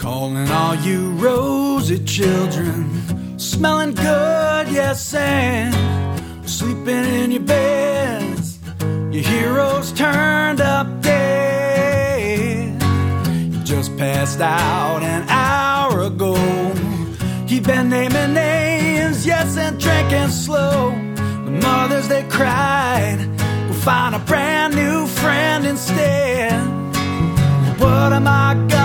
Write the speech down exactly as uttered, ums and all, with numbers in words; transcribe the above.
Calling all you rosy children, smelling good, yes, and sleeping in your beds. Your heroes turned up dead. You just passed out an hour ago. You've been naming names, yes, and drinking slow. The mothers, they cried, we'll find a brand new friend instead. What am I gonna